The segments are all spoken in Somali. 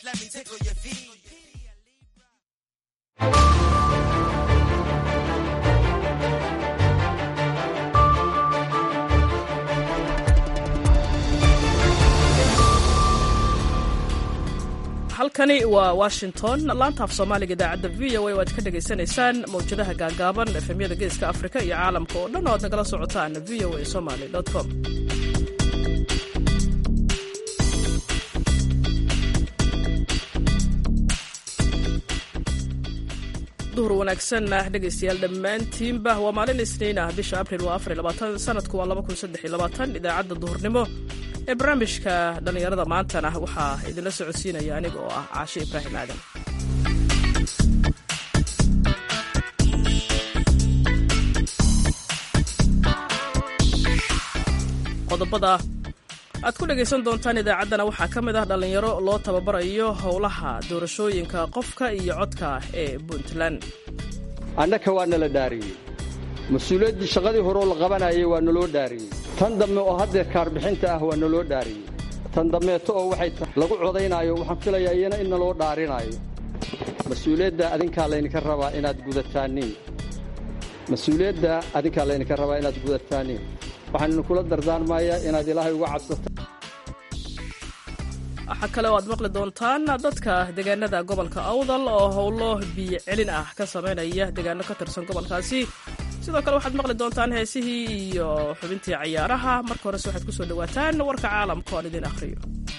let me tickle your feet. halkani waa Washington laanta af Soomaaliga idaacadda VOA waad ka dhageysanaysaan mawjadaha gaagaaban efemyada geeska Afrika iyo caalamka oo dhan oo aad nagala socotaan voasomali.com. duhur wanaagsan dhegeystayaal dhammaantiinba waa maalin Isniin ah bisha Abriil waa 24 sanadku waa 2023 idaacadda duhurnimo ee barnaamijka dhalinyarada maantana waxaa idinla socodsiinaya aniga oo ah Caashe Ibraahim Aadan. qodobada aad ku dhageysan doontaan idaacaddana waxaa ka mid ah dhalinyaro loo tababarayo howlaha doorashooyinka qofka iyo codka ee Puntland. annaka waa nala dhaariyey mas-uuliyaddii shaqadii hore oo la qabanayay waa naloo dhaariyey tan dambe oo haddeer kaarbixinta ah waa naloo dhaariyey tan dambeeto oo waxay lagu codaynaayo waxaan filayaa iyana in naloo dhaarinaayo mas-uuliyadda adinkaa laydinka rabaa inaad gudataaniin waxaan idinkula dardaarmayaa inaad ilaahay uga cabsato. waxaa kale oo aad maqli doontaan dadka deegaanada gobolka Awdal oo howlo biyo celin ah ka sameynaya deegaano ka tirsan gobolkaasi. sidoo kale waxaad maqli doontaan heesihii iyo xubintii ciyaaraha. marka hore waxaad ku soo dhawaataan warka caalamka oo idin akhriyo.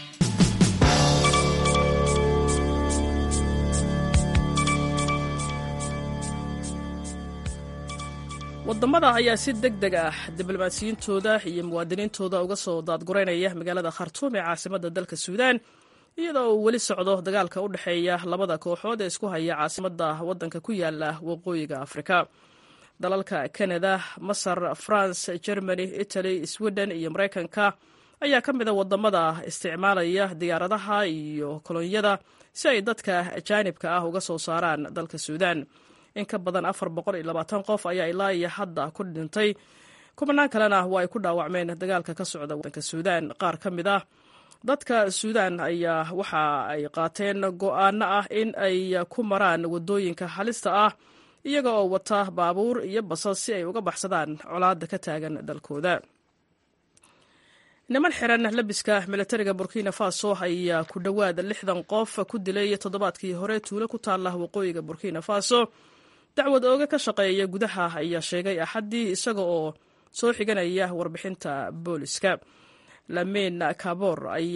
wadamada ayaa si degdeg ah diblomaasiyiintooda iyo muwaadiniintooda uga soo daadgureynaya magaalada Khartoum ee caasimadda dalka Suudaan iyadoo uu weli socdo dagaalka u dhexeeya labada kooxood ee isku haya caasimadda waddanka ku yaala waqooyiga Afrika. dalalka Canada, Masar, France, Germany, Italy, Sweden iyo Mareykanka ayaa ka mid ah wadamada isticmaalaya diyaaradaha iyo kolonyada si ay dadka ajaanibka ah uga soo saaraan dalka Suudaan. in ka badan 420 qof ayaa ilaa iyo hadda ku dhintay kumanaan kalena waa ay ku dhaawacmeen dagaalka ka socda waddanka Suudaan. qaar ka mid ah dadka Suudaan ayaa waxa ay qaateen go'aano ah in ay ku maraan wadooyinka halista ah iyaga oo wata baabuur iyo basas si ay uga baxsadaan colaadda ka taagan dalkooda. niman xiran labiska militariga Burkina Faso ayaa ku dhawaad 60 qof ku dilay toddobaadkii hore tuulo ku taala waqooyiga Burkina Faso. dacwad ooga ka shaqeeya gudaha ayaa sheegay Axaddii isaga oo soo xiganaya warbixinta booliska. Lamine Kabor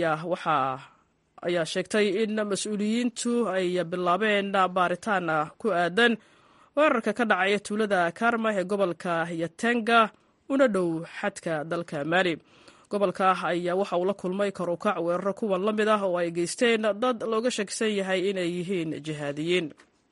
ayaa sheegtay in mas'uuliyiintu ay bilaabeen baaritaan ku aadan weerarka ka dhacay tuulada Karma ee gobolka Yatenga una dhow xadka dalka Mali. gobolka ayaa waxa uu la kulmay kor u kac weeraro kuwan la mid ah oo ay geysteen dad looga shakisan yahay inay yihiin jihaadiyiin.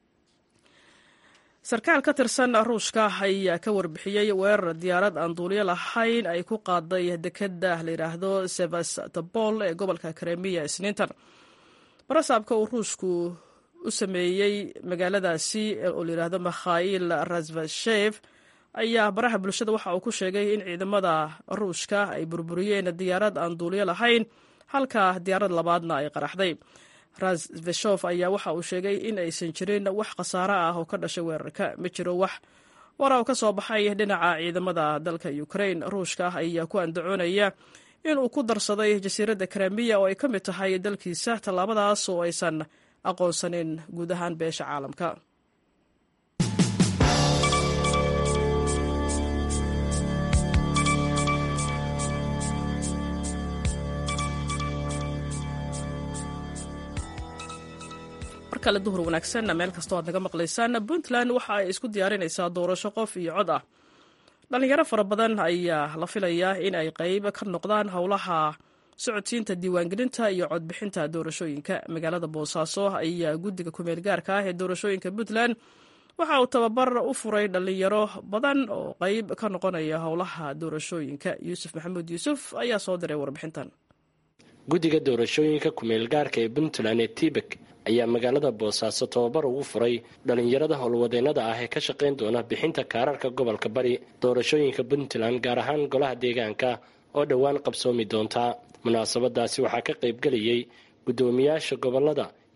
sarkaal ka tirsan Ruushka ayaa ka warbixiyay weerar diyaarad aan duuliye lahayn ay ku qaaday dekedda la yiraahdo Sevastopol ee gobolka Crimea Isniintan. barasaabka uu Ruushku u sameeyey magaaladaasi oo la yiraahdo Mikhail Razvashev ayaa baraha bulshada waxa uu ku sheegay in ciidamada Ruushka ay burburiyeen diyaarad aan duuliye lahayn halka diyaarad labaadna ay qaraxday. Razvashov ayaa waxa uu sheegay in aysan jirin wax khasaare ah oo ka dhashay weerarka. ma jiro wax warar oo ka soo baxay dhinaca ciidamada dalka Ukraine. Ruushka ayaa ku andacoonaya in uu ku darsaday jasiiradda Crimea oo ay ka mid tahay dalkiisa tallaabadaas oo aysan aqoonsanin guud ahaan beesha caalamka. kala duhur wanaagsan meel kasta oo aad naga maqlaysaan. Puntland waxa ay isku diyaarinaysaa doorasho qof iyo cod ah. dhalinyaro fara badan ayaa la filayaa in ay qayb ka noqdaan howlaha socodsiinta diiwaangelinta iyo codbixinta doorashooyinka. magaalada Boosaaso ayaa guddiga ku-meel gaarka ah ee doorashooyinka Puntland waxa uu tababar u furay dhalinyaro badan oo qayb ka noqonaya howlaha doorashooyinka. Yuusuf Maxamuud Yuusuf ayaa soo diray warbixintan. guddiga doorashooyinka ku-meel gaarka ee Puntland ee Tibek ayaa magaalada Boosaaso tababar ugu furay dhalinyarada howlwadeennada ah ee ka shaqayn doona bixinta kaararka gobolka bari doorashooyinka Puntland gaar ahaan golaha deegaanka oo dhowaan qabsoomi doonta. munaasabadaasi waxaa ka qaybgelayay guddoomiyaasha gobolada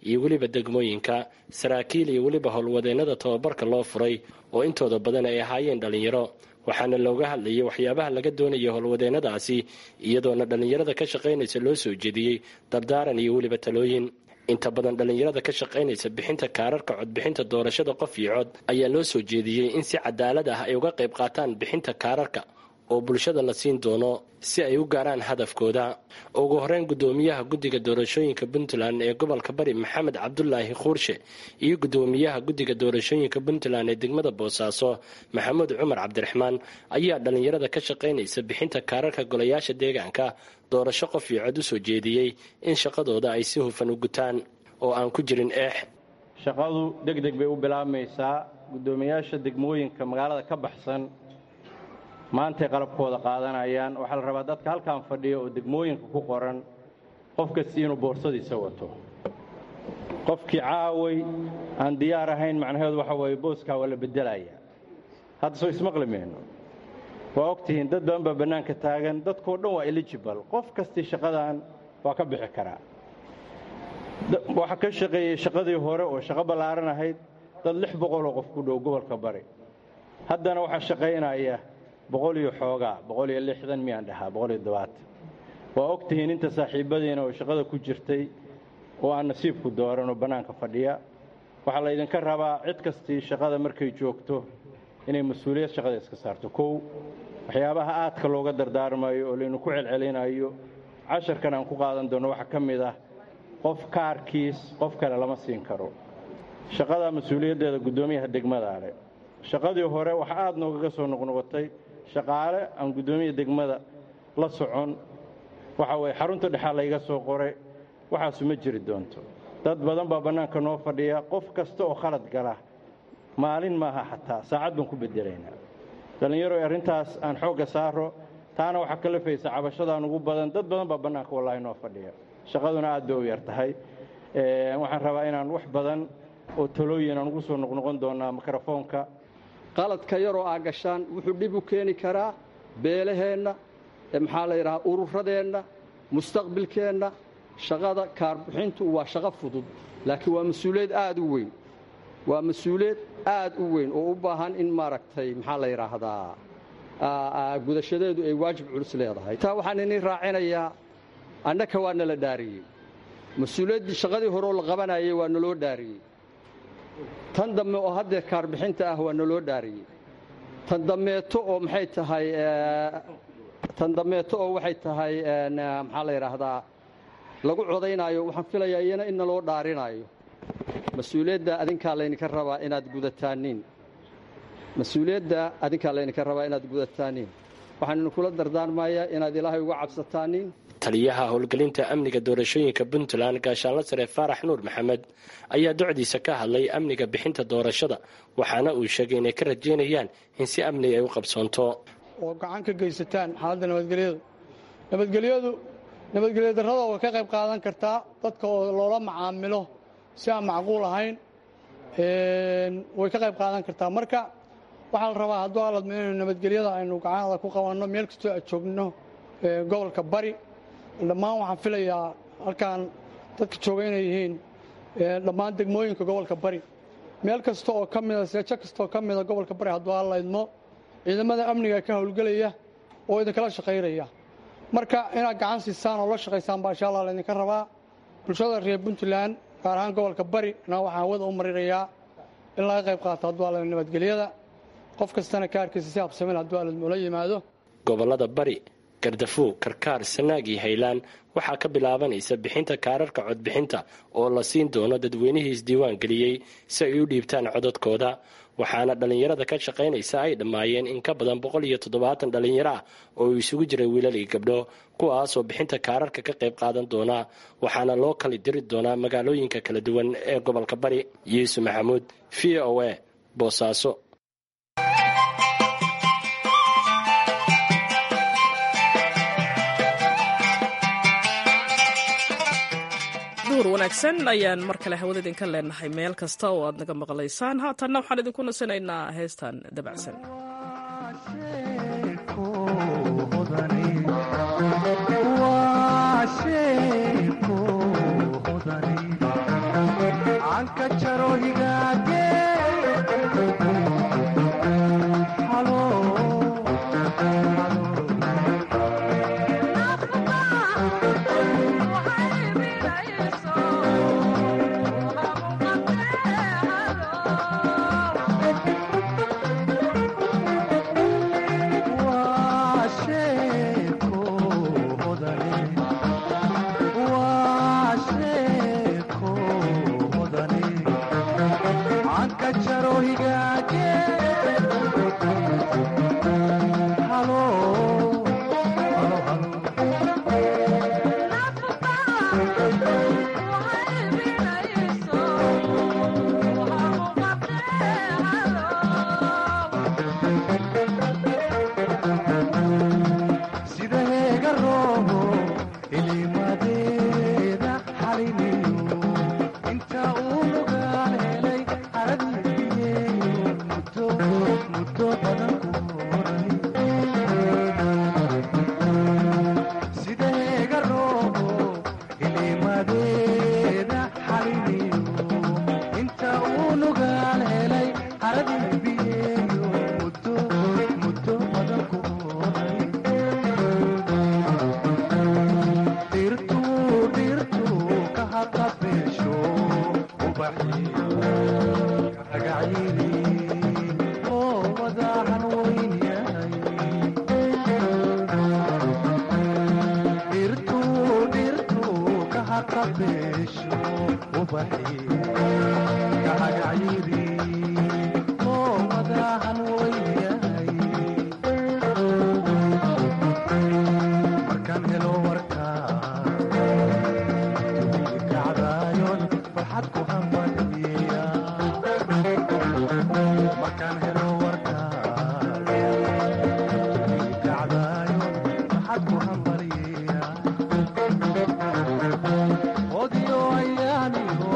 iyo weliba degmooyinka saraakiil iyo weliba howlwadeennada tababarka loo furay oo intooda badan ay ahaayeen dhallinyaro waxaana looga hadlayay waxyaabaha laga doonaya howlwadeennadaasi iyadoona dhallinyarada ka shaqaynaysa loo soo jeediyey dardaaran iyo weliba talooyin inta badan dhallinyarada ka shaqaynaysa bixinta kaararka codbixinta doorashada qof iyo cod ayaa loo soo jeediyey in si cadaalad ah ay uga qayb qaataan bixinta kaararka oo bulshada la siin doono si ay u gaaraan hadafkooda ugu horeyn gudoomiyaha guddiga doorashooyinka puntland ee gobolka bari maxamed cabdulaahi khuurshe iyo gudoomiyaha guddiga doorashooyinka puntland ee degmada boosaaso maxamuud cumar cabdiraxmaan ayaa dhallinyarada ka shaqaynaysa bixinta kaararka golayaasha deegaanka doorasho qof iyo cod u soo jeediyey in shaqadooda ay si hufan u gutaan oo aan ku jirin eex shaqadu degdeg bay u bilaabmaysaa gudoomiyaasha degmooyinka magaalada ka baxsan maantay qalabkooda qaadanayaan waxaa la rabaa dadka halkaan fadhiya oo degmooyinka ku qoran qof kasta inuu boorsadiisa wato qofkii caaway aan diyaar ahayn macnaheedu waxa weeye booskaa waa la bedelayaa hadda soo ismaqli mayno waa ogtihiin dad badan baa bannaanka taagan dadkoo dhan waa eligible qof kastii shaqadan waa ka bixi karaa waxaa ka shaqeeyey shaqadii hore oo shaqo ballaaran ahayd dad 600 oo qof ku dhow gobolka bari haddana waxaa shaqaynaya 100 iyo xoogaa 160 miyaan dhahaa 170 waa ogtihiin inta saaxiibadiina oo shaqada ku jirtay oo aan nasiibku dooran oo bannaanka fadhiya waxaa la idinka rabaa cid kastii shaqada markay joogto inay mas-uuliyad shaqada iska saarto kow waxyaabaha aadka looga dardaarmayo oo laynu ku celcelinayo casharkan aan ku qaadan doono waxaa ka mid ah qof kaarkiis qof kale lama siin karo shaqada mas-uuliyaddeeda guddoomiyaha degmada ale shaqadii hore waxa aad noogaga soo noqnoqotay shaqaale aan guddoomiyaha degmada la socon waxa weeye xarunta dhexaa layga soo qoray waxaasu ma jiri doonto dad badan baa bannaanka noo fadhiya qof kasta oo khalad gala maalin maaha xataa saacad baan ku bedelaynaa dhallinyaro arrintaas aan xoogga saaro taana waxaa ka lafaysa cabashadaan ugu badan dad badan baa bannaanka wallaahi noo fadhiya shaqaduna aad bay u yar tahay waxaan rabaa inaan wax badan oo talooyin aan ugu soo noqnoqon doonaa mikrofoonka qaladka yaroo aa gashaan wuxuu dhib u keeni karaa beelaheenna maxaa la yidhahaa ururadeenna mustaqbilkeenna shaqada kaarbixintu waa shaqo fudud laakiin waa mas-uuliyad aad u weyn waa mas-uuliyad aad u weyn oo u baahan in maaragtay maxaa la yidhaahdaa gudashadeedu ay waajib culus leedahay taa waxaan inii raacinayaa annaka waa nala dhaariyey mas-uuliyaddii shaqadii horeoo la qabanayay waa naloo dhaariyey tan dambe oo haddee kaarbixinta ah waa naloo dhaariyey tan dammeeto oo maxay tahay tan dammeeto oo waxay tahay maxaa la yidhaahdaa lagu codaynaayo waxaan filayaa iyana in naloo dhaarinaayo mas-uuliyadda adinkaa laydinka rabaa inaad gudataaniin mas-uuliyadda adinkaa laydinka rabaa inaad gudataaniin waxaan idinkula dardaarmayaa inaad ilaahay uga cabsataaniin taliyaha howlgelinta amniga doorashooyinka puntland gaashaanla sare faarax nuur maxamed ayaa docdiisa ka hadlay amniga bixinta doorashada waxaana uu sheegay inay ka rajaynayaan in si amni ay u qabsoonto oo gacan ka geysataan xaaladda nabadgelyo darrada way ka qayb qaadan kartaa dadka oo loola macaamilo si aan macquul ahayn way ka qayb qaadan kartaa marka waxaa la rabaa hadduu aladmo inaynu nabadgelyada aynu gacanada ku qabanno meel kastoo aad joogno gobolka bari dhammaan waxaan filayaa halkaan dadka jooga inay yihiin dhammaan degmooyinka gobolka bari meel kasta oo ka mida seejo kastaoo ka mida gobolka bari hadduu aalaydmo ciidamada amniga ka howlgelaya oo idinkala shaqaynaya marka inaad gacan siisaan oo la shaqaysaan baa insha allah laydinka rabaa bulshada reer puntland gaar ahaan gobolka bari inaa waxaan hawada u marinayaa in laga qayb qaato hadduu ala nabadgelyada qof kastana kaarkiisa si habsamin hadduu aladmo la yimaado gobollada bari gardafuug karkaar sanaag iyo haylaan waxaa ka bilaabanaysa bixinta kaararka codbixinta oo la siin doono dadweynihii isdiiwaan geliyey si ay u dhiibtaan codadkooda waxaana dhallinyarada ka shaqaynaysa ay dhammaayeen in ka badan 170 dhallinyaro ah oo isugu jiray wiilal iyo gabdho kuwaasoo bixinta kaararka ka qayb qaadan doona waxaana loo kala diri doonaa magaalooyinka kala duwan ee gobolka bari yuusuf maxamuud v o a boosaaso wanaagsan ayaan mar kale hawada idinka leenahay meel kasta oo aad naga maqlaysaan haatanna waxaan idinku nasanaynaa heestan dabacsan hawadeeda xaliniyo inta uu nugaal helay haradii biyeeyo muddo badan ku horay dhirtuu ka haqabeesho ubaxiyo ragacyiili oo wadahan weyn yahay dhirtuu ka haqabeesho ubaxiyo kahagacyiri oo wadahan weyn yahay markaan helo warka kacdaayon farxad ku hambaliya markaan helo warka kacdaayon farxad ku hambaliya odiyo ayaaniyo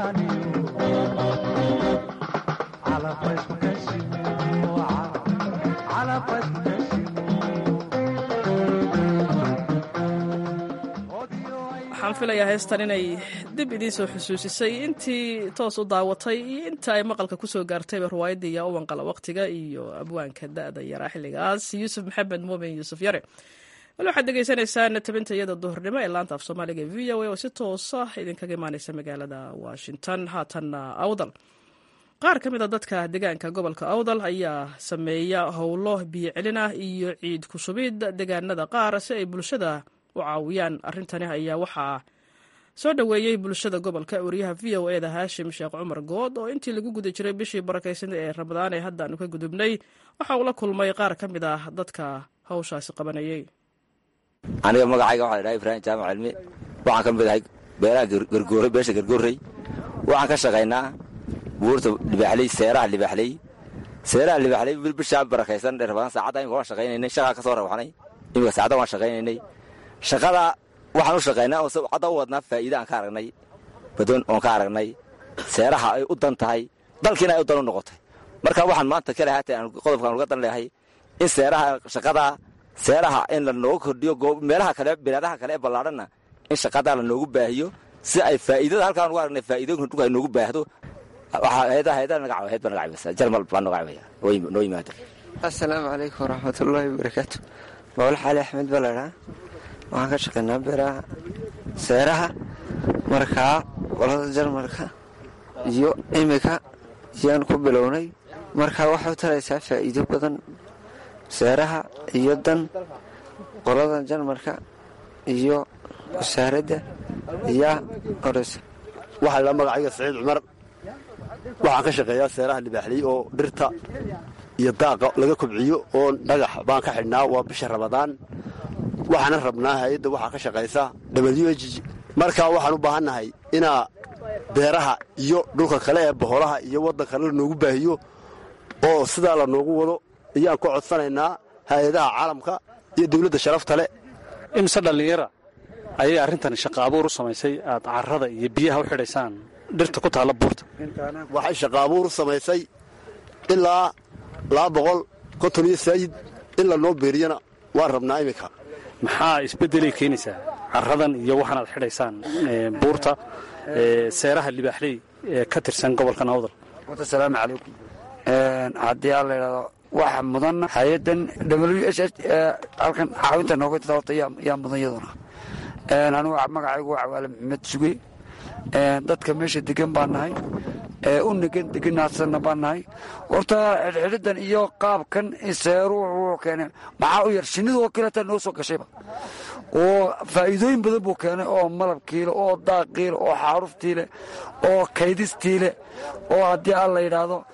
waxaan filayaa heestan inay dib idiin soo xusuusisay intii toos u daawatay iyo inta ay maqalka ku soo gaartayba riwaayadda iyo uwanqala waqtiga iyo abwaanka da'da yaraa xilligaas yuusuf maxamed muumin yuusuf yare wali waxaad degeysanaysaan tabinta iyada duhurnimo ee laanta af soomaaliga v o a oo si toosa idinkaga imaanaysa magaalada washington haatanna awdal qaar ka mid a dadka deegaanka gobolka awdal ayaa sameeya howlo biyo celin ah iyo ciid ku shubid deegaanada qaar si ay bulshada u caawiyaan arrintani ayaa waxaa soo dhoweeyey bulshada gobolka wariyaha v o e da haashim sheekh cumar good oo intii lagu guda jiray bishii barakaysan ee ramadaan ee haddaanu ka gudubnay waxa uu la kulmay qaar ka mid ah dadka hawshaasi qabanayay aniga magacayga waxaa ladhaha ibraahim jaamac cilmi waxaan ka mid ahay beeraha gargooray beesha gargoorrey waxaan ka shaqaynaa buurta libaaxley seeraha libaaxley bishaa barakaysan ee ramadaan saacadda imika waan shaqaynaynay shaqaa ka soo rawaxnay imika saacadda waan shaqaynaynay shaqada waxaan u shaqaynaa oo cadda u wadnaa faa'iida aan ka aragnay badoon oon ka aragnay seeraha ay u dan tahay dalkiina ay u dan u noqotay marka waxaan maanta ka lehaatay aan qodobkaan uga dan leeyahay in seeraha in la noogu kordhiyo meelaha kale bilaadaha kale ee ballaadhanna in shaqadaa la noogu baahiyo si ay faa'iidada halkaan ugu aragnay faa'iidooyinka dhulka ay noogu baahdo jarmal baa nogacabaya noo yimaada. assalaamu calaykum waraxmatullaahi wabarakaatu. mawal xaali axmed baa ladhaa waxaan ka shaqaynaa beeraha seeraha markaa qolada jarmalka iyo imika yaan ku bilownay markaa waxay u taraysaa faa'iido badan seeraha iyo dan qolada jarmalka iyo wasaaradda ayaa oraysa. waxaa la magacayga saciid cumar waxaan ka shaqeeyaa seeraha libaaxley oo dhirta iyo daaqa laga kobciyo oo dhagax baan ka xidhnaa waa bisha ramadaan waxaana rabnaa hay-adda waxaa ka shaqaysa WH markaa waxaan u baahannahay inaa beeraha iyo dhulka kale ee boholaha iyo waddan kale lanoogu baahiyo oo sidaa la noogu wado ayaan ka codsanaynaa hay-adaha caalamka iyo dawladda sharafta leh. imse dhallinyara ayay arrintan shaqo abuur u samaysay aad carrada iyo biyaha u xidhaysaan dhirta ku taalla buurta? waxay shaqo abuur u samaysay ilaa 250 saayid in la noo beeriyana waan rabnaa iminka. maxaa isbeddelay keenaysaa carradan iyo waxaan aad xidhaysaan buurta seeraha libaaxley ee ka tirsan gobolka awdal? asalaamu calaykum. haddii aan la idhahdo waxa mudan hay-addan WH halkan caawinta nooga tadaawata yaa mudan yaduna. anigu magacaygu waa cawaale maxamed suge. dadka meesha degan baan nahay u deganaasanna baan nahay. horta xidhxidhidan iyo qaabkan seeru wuxuu keenay maxaa u yar shinnidu oo kaleeta noo soo gashayba oo faa'iidooyin badan buu keenay oo malabkiile oo daaqiile oo xaaruftiile oo kaydistiile oo haddii aan la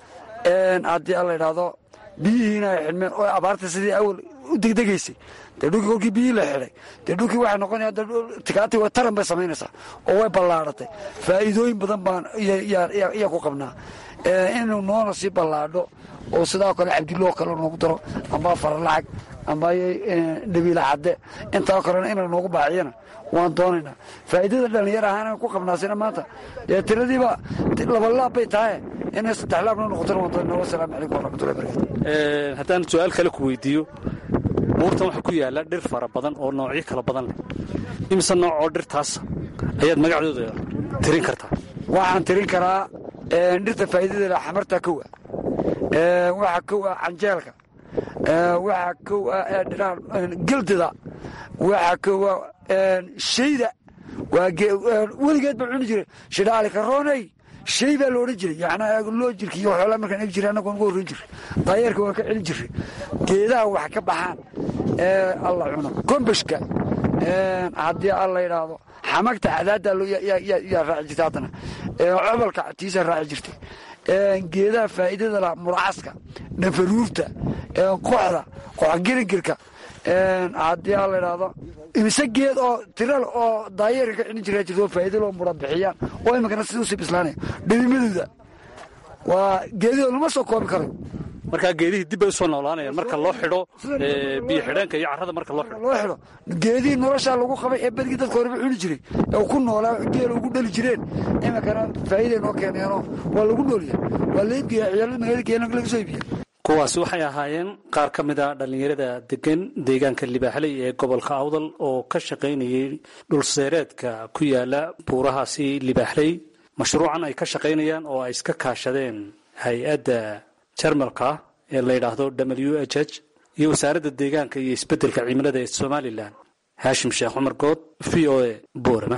yidhaahdo biyihiina ay xidhmeen oo abaarta sidii awal u degdegaysay dee dhulkii kolkii biyihii la xidhay dee dhulkii waxay noqonaya tikaati way taran bay samaynaysaa oo way ballaadhatay faa'iidooyin badan baan iyaa ku qabnaa inuu noona sii ballaadho oo sidaa kale cabdiloo kale noogu daro amba faralacag amba dhabiila cadde intaa kalena ina noogu baaciyana waan doonaynaa. faa'iidada dhallinyar ahaan ku qabnaasina maanta dee tiradiiba labalaab bay tahay inay 3 laab noo noqotona waan doonayna. wasalaamu calaykum waraxmatullahi wabarakatu. haddaan su-aal kale ku weydiiyo buurtan waxaa ku yaalla dhir fara badan oo noocyo kala badan leh. imise nooc oo dhirtaas ayaad magacdooda tirin kartaa? waxaan tirin karaa dhirta faa'iidada leh xamarta kow ah, waxaa kow ah canjeelka, waxaa kow ah gildida, waxaa kow ah shayda. weligeed baan cuni jiray shidhaali karooney shay baa la odhan jiray, yacnaa loo jirka iyo xoolaa markaan eg jiray annagoon uga horran jiray, daayeerka waan ka celin jiray. geedaha wax ka baxaan alla cuno, gombashka haddii alla yidhaahdo, xamagta cadaadda yaa raaci jirtay, haddana cobolka tiisa raaci jirtay. geedaha faa'iidada lah muracaska, nafaruurta, qoxda, qoxgeligirka, haddii alla yidhaahdo imise geed oo tiral oo daayeerka ka celin jiraa jirto oo faa'iido loo mura bixiyaan oo iminkana sida usii bislaanaya. dhalimadooda waa geedihoo lama soo koobi karo. markaa geedihii dib bay usoo noolaanayaan marka loo xidho biyo xidheenka iyo carrada marka loo xidho. geedihii noloshaa lagu qabay ee badgii dadka horeba cuni jiray ee ku noolaa geela ugu dhali jireen iminkana faa'iiday noo keeneenoo waa lagu noolyahay, waa la iibgeeya ciyaalada magaalada keena laga soo iibiya. kuwaasi waxay ahaayeen qaar ka mid a dhallinyarada degan deegaanka libaaxley ee gobolka awdal oo ka shaqaynayay dhulseereedka ku yaala buurahaasi libaaxley. mashruucan ay ka shaqaynayaan oo ay iska kaashadeen hay-adda jarmalka ee la yidhaahdo WHH iyo wasaaradda deegaanka iyo isbeddelka cimilada ee somalilan. haashim sheekh cumar good, VOA, boorama.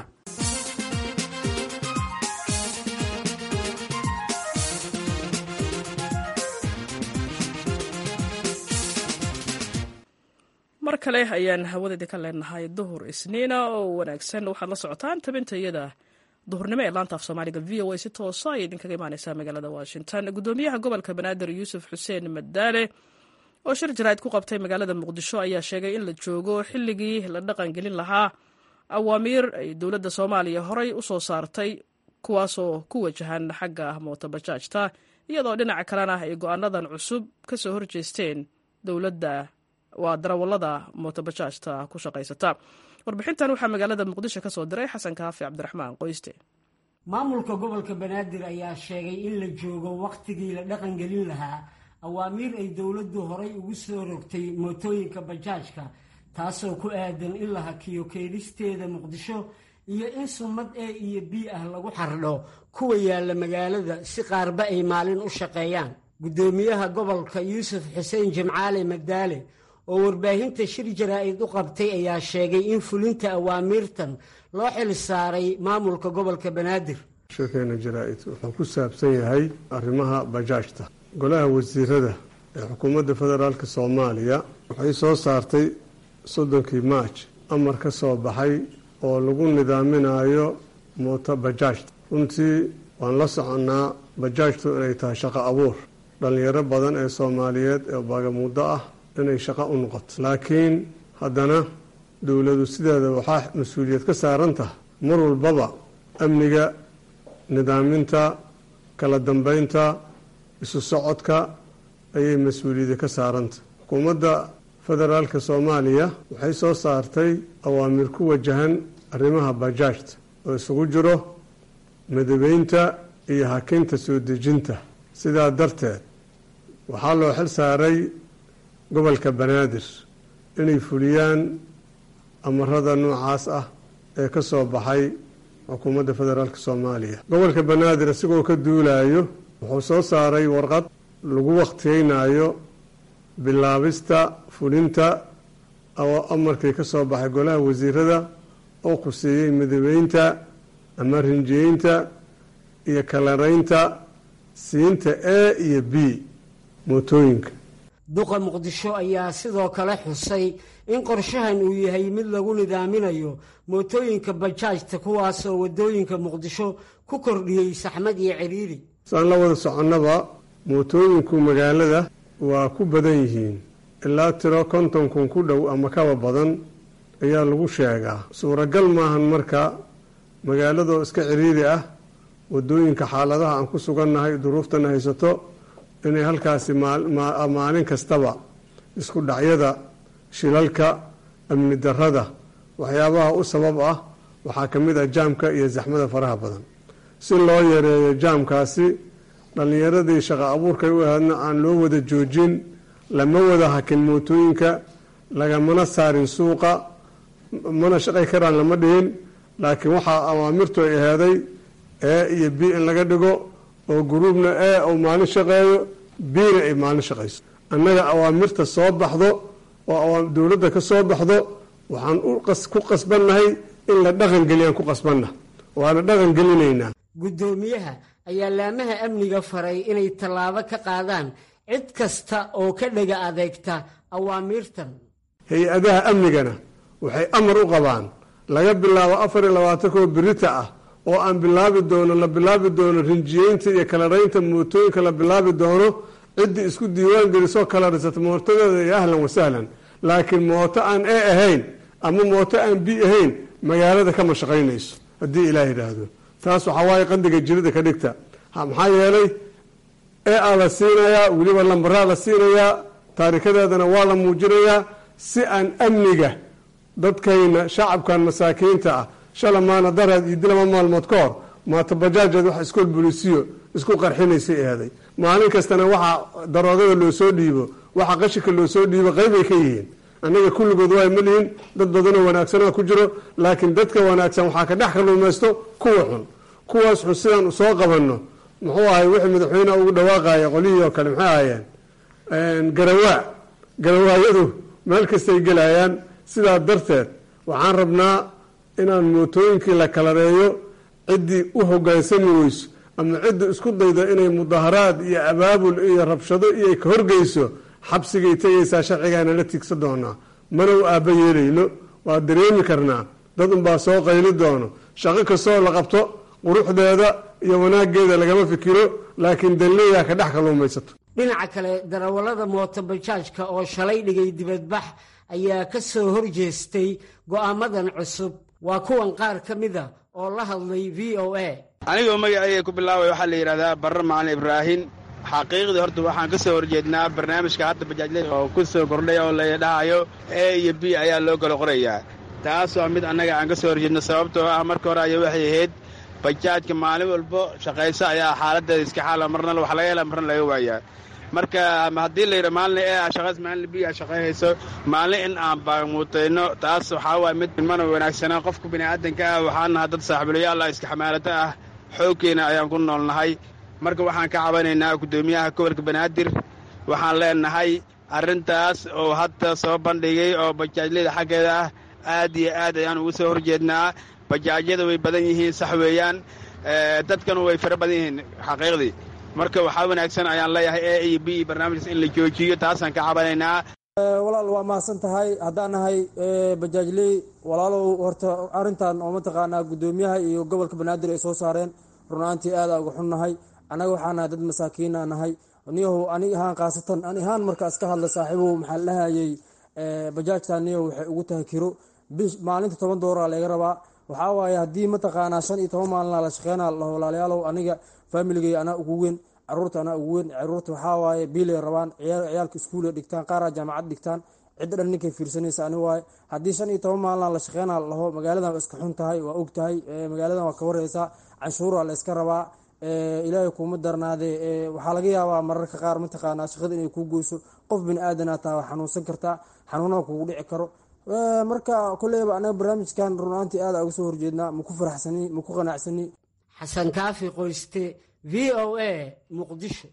mar kale ayaan hawadeedii ka leenahay duhur isniina oo wanaagsan. waxaad la socotaan tabintayada duhurnimo ee laanta af soomaaliga VOA si toosa ay idinkaga imaaneysaa magaalada Washington. gudoomiyaha gobolka banaadir yuusuf xuseen madaale oo shir jaraa'id ku qabtay magaalada muqdisho ayaa sheegay in la joogo xilligii la dhaqan gelin lahaa awaamiir ay dowladda soomaaliya horay u soo saartay kuwaasoo ku wajahan xagga mootobajaajta, iyadoo dhinaca kalena ay go'aanadan cusub ka soo horjeesteen dowladda waa darawallada mootobajaajta ku shaqaysata. warbixintan waxaa magaalada muqdisho ka soo diray xasan kaafi cabdiraxmaan qoyste. maamulka gobolka banaadir ayaa sheegay in la joogo wakhtigii la dhaqan gelin lahaa awaamiir ay dowladdu horay ugu soo rogtay mootooyinka bajaajka, taasoo ku aadan in la hakiyo keenisteeda muqdisho iyo in sumad A iyo B ah lagu xardho kuwa yaalla magaalada si qaarba ay maalin u shaqeeyaan. gudoomiyaha gobolka yuusuf xuseen jimcaale madaale oo warbaahinta shir jaraa'id u qabtay ayaa sheegay in fulinta awaamiirtan loo xil saaray maamulka gobolka banaadir. shirkeena jaraa'id wuxuu ku saabsan yahay arrimaha bajaajta. golaha wasiirada ee xukuumadda federaalk soomaaliya waxay soo saartay 30 maaj amar ka soo baxay oo lagu nidaaminayo mooto bajaajta. runtii waan la soconnaa bajaajtu inay tahay shaqo abuur dhallinyaro badan ee soomaaliyeed ee baagamuuddo ah inay shaqo u noqoto, laakiin haddana dowladu sideeda waxaa mas-uuliyad ka saaran tahay mar walbaba amniga, nidaaminta, kala dambeynta, isu socodka ayay mas-uuliyada ka saarantah. xukuumadda federaalka soomaaliya waxay soo saartay awaamir ku wajahan arrimaha bajaajta oo isugu jiro madabeynta iyo hakinta soo dejinta. sidaa darteed waxaa loo xil saaray gobolka banaadir inay fuliyaan amarada noocaas ah ee ka soo baxay xukuumadda federaalk soomaaliya. gobolka banaadir isagoo ka duulayo wuxuu soo saaray warqad lagu wakhtiyeynayo bilaabista fulinta amarkii ka soo baxay golaha wasiirada oo khuseeyey madabeynta ama rinjiyeynta iyo kalaraynta siinta A iyo B mootooyinka. duqa muqdisho ayaa sidoo kale xusay in qorshahan uu yahay mid lagu nidaaminayo mootooyinka bajaajta kuwaasoo waddooyinka muqdisho ku kordhiyey saxmad iyo ciriiri. saan la wada soconnaba mootooyinku magaalada waa ku badan yihiin, ilaa tiro 50 kun ku dhow ama kaba badan ayaa lagu sheegaa. suuragal maahan marka magaaladoo iska ciriiri ah, waddooyinka xaaladaha aan ku sugannahay duruuftana haysato, inay halkaasi maalin kastaba isku dhacyada, shilalka, amni darrada waxyaabaha u sabab ah waxaa ka mid ah jaamka iyo zaxmada faraha badan. si loo yareeyo jaamkaasi, dhallinyaradii shaqo abuurkay u ahaadna aan loo wada joojin, lama wada hakin mootooyinka, lagamana saarin suuqa, mana shaqay karaan lama dhihin, laakiin waxaa awaamirtu ay ahaaday A iyo B in laga dhigo oo gruubna A oo maalin shaqeeyo Bna ay maalin shaqayso. annaga awaamirta soo baxdo oo dowladda ka soo baxdo waxaan ku qasbannahay in la dhaqangeliyaan ku qasbanna waana dhaqan gelinaynaa. guddoomiyaha ayaa laamaha amniga faray inay tallaabo ka qaadaan cid kasta oo ka dhaga adeegta awaamirtan. hay-adaha amnigana waxay amar u qabaan laga bilaabo 24 birita ah oo aan la bilaabi doono rinjiyeynta iyo kalaraynta mootooyinka la bilaabi doono. ciddii isku diiwaan gelisoo kala dhisata mootadeeda iyo ahlan wasahlan, laakiin mooto aan A ahayn ama mooto aan B ahayn magaalada kama shaqaynayso haddii ilaah yidhaahdo. taas waxaa waaye qandiga jirida ka dhigta. maxaa yeelay A la siinayaa, weliba lambaraa la siinayaa, taarikadeedana waa la muujinayaa si aan amniga dadkayna shacabkan masaakiinta ah shalamaana daraad iyo dilama maalmood ka hor maata bajaajeed wax iskool bolisiyo isku qarxinaysay eeday. maalin kastana waxaa daroogada loo soo dhiibo, waxa qashinka loo soo dhiibo qaybay ka yihiin. annaga kulligood waa malihin, dad badanoo wanaagsanaa ku jiro, laakiin dadka wanaagsan waxaa ka dhex kaluumaysto kuwa xun. kuwaas xun sidaan soo qabanno muxuu ahay wixii madaxweyneha ugu dhawaaqaya qolihii oo kale maxay ahaayeen garawaayadu meel kastay gelayaan. sidaa darteed waxaan rabnaa inaan mootooyinkii la kalareeyo. ciddii u hogaansami weyso ama cidda isku dayda inay mudaharaad iyo abaabul iyo rabshado iyo ka horgeyso xabsigay tegaysaa, sharcigaana la tiigsa doonaa. mana u aabba yeelayno, waa dareemi karnaa dad unbaa soo qayli doono. shaqo kastoo la qabto quruxdeeda iyo wanaageeda lagama fikiro, laakiin danleeyaa ka dhex kaluumaysato. dhinaca kale darawallada mooto bajaajka oo shalay dhigay dibadbax ayaa ka soo horjeestay go'aamadan cusub. waa kuwan qaar ka mida oo la hadlay VOA. anigoo magacayga ku bilaabay waxaa la yidhahdaa Barre Macalin Ibraahin. xaqiiqdii horta waxaan ka soo horjeednaa barnaamijka hadda bajaajlada oo ku soo kordhay oo la dhahayo A iyo B ayaa loo kala qorayaa. taas waa mid annaga aan ka soo horjeedno, sababtoo ah marka hore ayaa waxay ahayd bajaajka maalin walbo shaqayso ayaa xaaladeeda iska xaala, marna wax laga helaa marna laga waayaa. marka haddii la yidha maalin A shaqays maalin B shaqayhayso, maalin in aan baamuutayno taas waxaa waay mid mana wanaagsanaa. qofka bini'aadanka ah waxaan nahay dad saaxiibuliyaal ah, iska xamaalata ah, xoogkeena ayaan ku noolnahay. marka waxaan ka cabanaynaa guddoomiyaha gobolka banaadir. waxaan leenahay arrintaas oo hadda soo bandhigay oo bajaajlada xaggeeda ah aad iyo aad ayaan ugu soo horjeednaa. bajaajyada way badan yihiin, sax weeyaan, dadkanu way fara badan yihiin xaqiiqdii. marka waxaa wanaagsan ayaan leeyahay A iyo B barnaamijkaas in la joojiyo, taasaan ka cabanaynaa. walaal waa mahadsan tahay. haddaan nahay bajaajley walaalow, horta arrintan oo mataqaanaa guddoomiyaha iyo gobolka banaadir ay soo saareen runaantii aad uga xunnahay. annaga waxaa nahay dad masaakiina nahay. niyahow ani ahaan khaasatan ani ahaan markaas ka hadla saaxiibow maxaa la dhahayay bajaajtan niyahow waxay ugu tahay kiro maalinta $10 laga rabaa. waxaa waaye haddii mataqaanaa 15 maalina la shaqeynaa la walaalayaalow, aniga familigay anaa ugu weyn, caruurta anaa ugu weyn. caruurta waxaa waaye biilay rabaan, ciyaalka iskuulay dhigtaan, qaaraa jaamacad dhigtaan, cidda dhan ninkay fiirsanaysa ani waaye. haddii 15 maalina la shaqeynaa laho magaaladan waa iska xun tahay, waa og tahay. magaaladan waa ka warhaysaa, canshuura la iska rabaa. ilaahay kuuma darnaade waxaa laga yaabaa mararka qaar mataqaanaa shaqada inay kuu goyso. qof bini aadanaa taa waa xanuunsan kartaa, xanuunaha kugu dhici karo. marka koleyba anaga barnaamijkan runaantii aad uga soo horjeednaa, maku faraxsani, maku qanacsani. xasan kaafi qoyste, VOA, Muqdisho.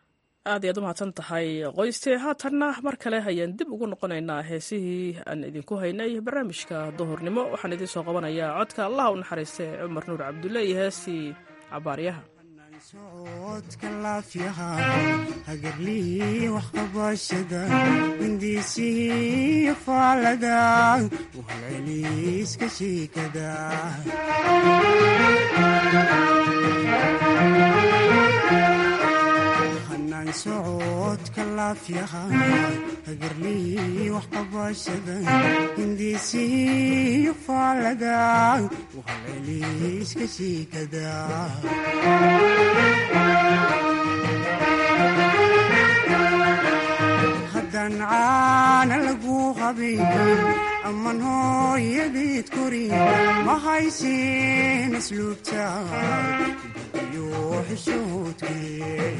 aad iyaad u mahadsan tahay qoyste. haatanna mar kale ayaan dib ugu noqonaynaa heesihii aan idinku haynay barnaamijka duhurnimo. waxaan idiin soo qabanayaa codka allaha u naxariiste cumar nuur cabdulle iyo heestii cabaaryaha. socodka laafyaha hagarlii wax qabashada hindiisihii faalada uhalceliiska shiikada hanaan socodka laafyaha hagarlii wax qabashada hindiisihii faalada uhalceliiska shiikada haddaan caana lagu qabin amman hooyadeed korin ma haysin asluubta iyo xishoodkee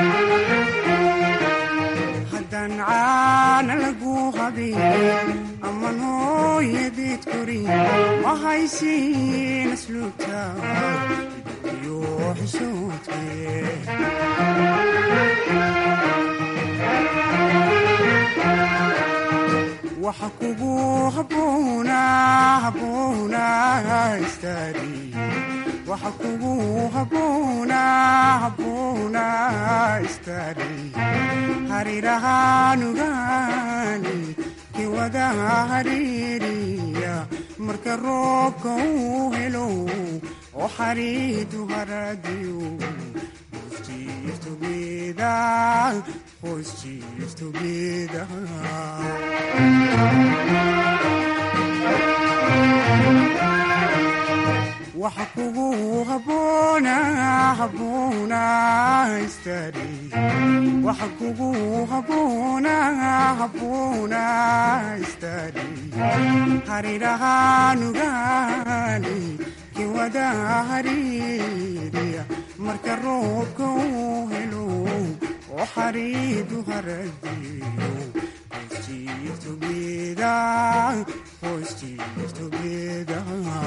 haddaan caana lagu qabin amman hooyadeed korin ma haysiin asluubta iyo xishoodkee waxa kugu habboona istaari waxa kugu habboona istaari harirahaanugaani kiwada hariiriya marka roobka uu helo oo xariidu haradiyo hoos jiifto geedaha waxa kugu habboona istaari waxa kugu habboona istaari harirahaanugaani kiwada hariiriya marka roobka uu helo oo xariidu haradiyo hoos jiifto geedaha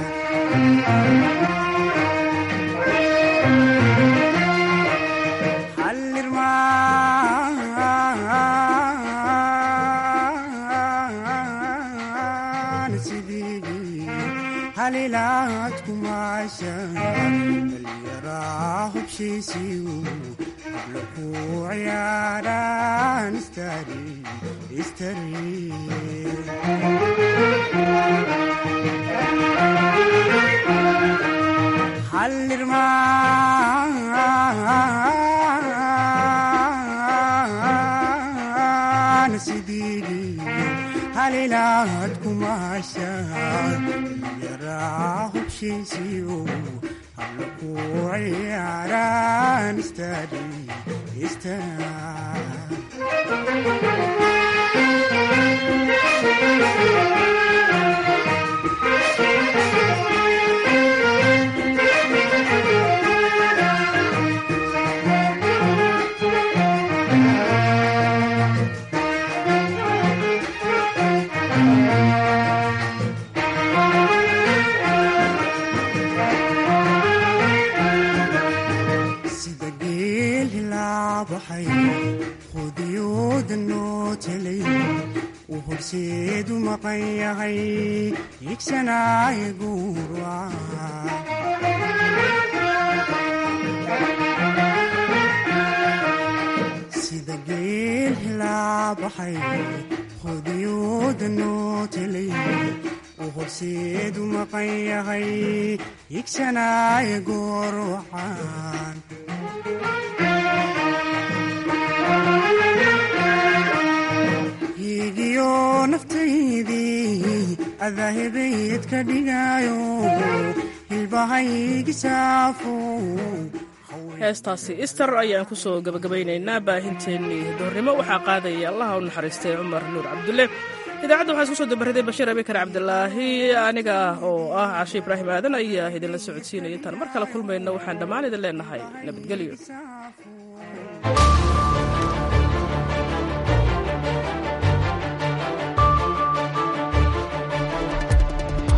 halilaad kumaasha dhallinyaraa hubshiisiyu habla ku ciyaaraan hallirmaan sidii halilaad kumaasha dhallinyaraa hubshiisiyu habla ku ciyaaraan sida geel hilaabaxay qudiyooda noo telay uu horseedu maqan yahay higsanaayo guurwaca sida geel hilaabaxay qudiyooda noo telay uu horseedu maqan yahay higsanaayo goorwacan higiyo naftaydii adaahibayd ka dhigaayo hilbahaygisaafo heestaasi ister ayaan ku soo gabagabaynaynaa baahinteennii doornimo waxaa qaadaya allaha u naxariistay cumar nuur cabdulle idaacadda waxaa isku soo dabaraday bashiir abikar cabdilaahi aniga oo ah cashe ibraahim aadan ayaa idinla socodsiinaya intaan mar kale kulmayno waxaan dhammaan idin leenahay nabadgelyo